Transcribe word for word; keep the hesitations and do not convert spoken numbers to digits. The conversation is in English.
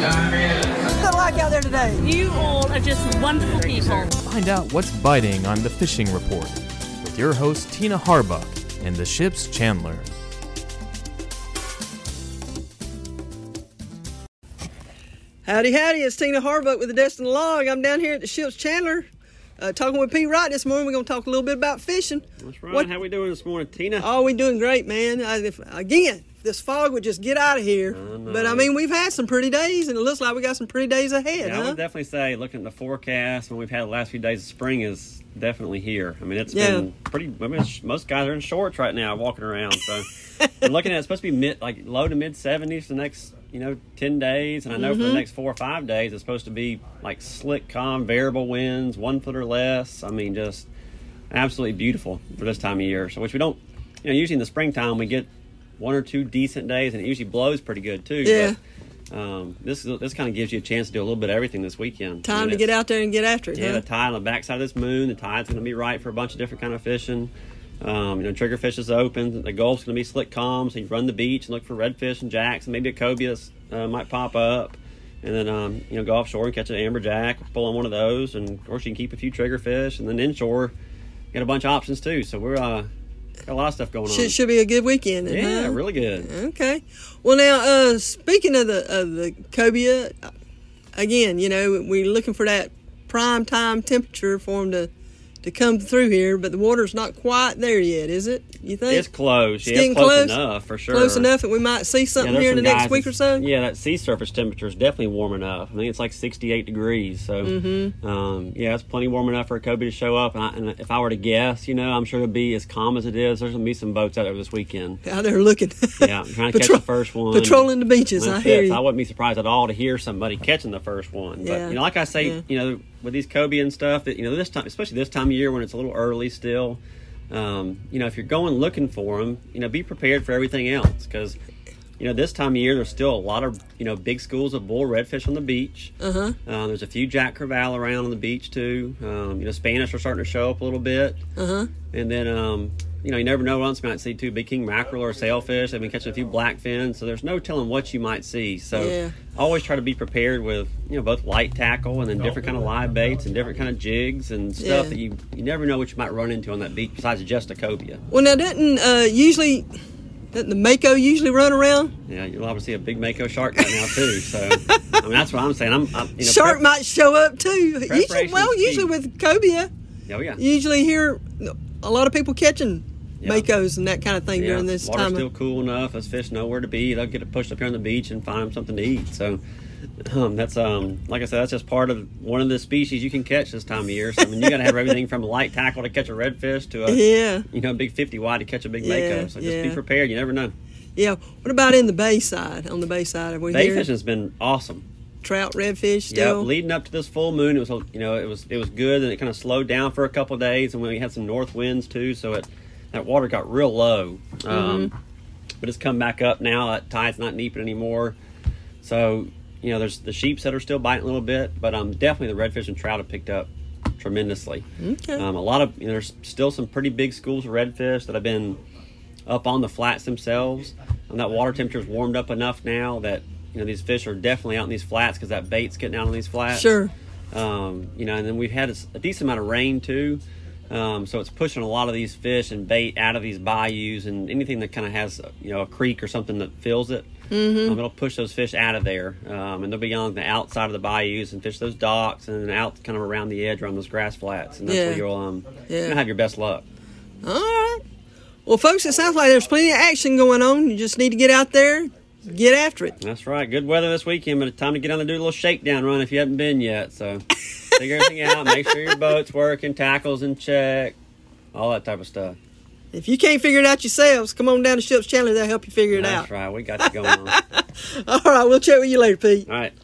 What's it like out there today? You all are just wonderful people. Find out what's biting on the Fishing Report with your host Tina Harbuck and the ship's Chandler. Howdy, howdy, it's Tina Harbuck with the Destin Log. I'm down here at the ship's Chandler uh, talking with Pete Wright this morning. We're going to talk a little bit about fishing. That's right. What, How we doing this morning, Tina? Oh, we doing great, man. I, if, again, this fog would just get out of here. I but, I mean, we've had some pretty days, and it looks like we got some pretty days ahead, yeah, huh? I would definitely say, looking at the forecast, when we've had the last few days of spring is definitely here. I mean, it's yeah. been pretty, I mean, most guys are in shorts right now walking around, so I'm looking at it's supposed to be mid, like low to mid seventies the next, you know, ten days, and I know mm-hmm. for the next four or five days it's supposed to be like slick, calm, variable winds, one foot or less. I mean, just absolutely beautiful for this time of year. So, which we don't, you know, usually in the springtime we get one or two decent days, and it usually blows pretty good too. Yeah. But, um, this this kind of gives you a chance to do a little bit of everything this weekend. Time I mean, to get out there and get after it. Yeah, huh? the tide on the backside of this moon. The tide's going to be right for a bunch of different kind of fishing. Um, you know, triggerfish is open. The Gulf's going to be slick calm, so you run the beach and look for redfish and jacks, and maybe a cobia uh, might pop up. And then, um, you know, go offshore and catch an amberjack, pull on one of those, and of course you can keep a few triggerfish. And then inshore, you got a bunch of options too. So we're uh, got a lot of stuff going on. Should, should be a good weekend. Yeah, huh? really good. Okay. Well, now uh, speaking of the of the cobia, again, you know, we're looking for that prime time temperature for them to. to come through here, but the water's not quite there yet, is it? You think? It's close. It's yeah, getting it's close, close enough, for sure. Close enough that we might see something yeah, here in the next week or so? Yeah, that sea surface temperature is definitely warm enough. I think it's like sixty-eight degrees. So, mm-hmm. um, yeah, it's plenty warm enough for a cobia to show up. And, I, and if I were to guess, you know, I'm sure it'll be as calm as it is. There's going to be some boats out there this weekend. Out there looking. Yeah, I'm trying to Patrol- catch the first one. Patrolling the beaches, I hear it. you. So I wouldn't be surprised at all to hear somebody catching the first one. But, yeah. you know, like I say, yeah. you know, with these cobia and stuff, that you know, this time, especially this time of year when it's a little early still, um, you know, if you're going looking for them, you know, be prepared for everything else because, you know, this time of year there's still a lot of, you know, big schools of bull redfish on the beach. Uh-huh. Um, there's a few jack crevalle around on the beach too. Um, you know, Spanish are starting to show up a little bit. Uh-huh. And then, um, you know, you never know. Once you might see two big king mackerel or sailfish. I've been catching a few blackfin, so there's no telling what you might see. So yeah. always try to be prepared with, you know, both light tackle and then different kind of live baits and different kind of jigs and stuff yeah. that you you never know what you might run into on that beach besides just a cobia. Well, now, doesn't uh, usually, doesn't the mako usually run around? Yeah, you'll obviously see a big mako shark right now too. So I mean, that's what I'm saying. I'm, I'm you know, Shark prep- might show up too. Usually, well, usually key. with cobia, oh yeah, you usually hear a lot of people catching Yeah. makos and that kind of thing yeah. during this Water's time. still Of, cool enough. Those fish know where to be. They'll get pushed up here on the beach and find them something to eat. So um, that's um, like I said, that's just part of one of the species you can catch this time of year. So I mean, you got to have everything from a light tackle to catch a redfish to a yeah, you know a big fifty wide to catch a big Yeah, mako. So just yeah. be prepared. You never know. yeah. What about in the bay side? On the bay side, have we Bay heard fishing has been awesome. trout, redfish Yeah, still? leading up to this full moon, it was you know it was it was good, and it kind of slowed down for a couple of days, and we had some north winds too, so it that water got real low. Um, mm-hmm. But it's come back up now. That tide's not neaping anymore, so you know there's the sheeps that are still biting a little bit, but um definitely the redfish and trout have picked up tremendously. Okay. Um, a lot of you know, there's still some pretty big schools of redfish that have been up on the flats themselves, and that water temperature's warmed up enough now that you know these fish are definitely out in these flats because that bait's getting out on these flats. Sure. Um, you know, and then we've had a, a decent amount of rain too, um, so it's pushing a lot of these fish and bait out of these bayous and anything that kind of has you know a creek or something that fills it. Mm-hmm. Um, it'll push those fish out of there, um, and they'll be on the outside of the bayous and fish those docks and then out kind of around the edge around those grass flats, and that's Yeah. where you'll um Yeah. you're gonna have your best luck. All right. Well, folks, it sounds like there's plenty of action going on. You just need to get out there, get after it. That's right. Good weather this weekend, but it's time to get on and do a little shakedown run if you haven't been yet. So figure everything out. Make sure your boat's working, tackles in check, all that type of stuff. If you can't figure it out yourselves, come on down to Ship's Chandler. They'll help you figure it That's out. right. We got you going on. All right. We'll chat with you later, Pete. All right.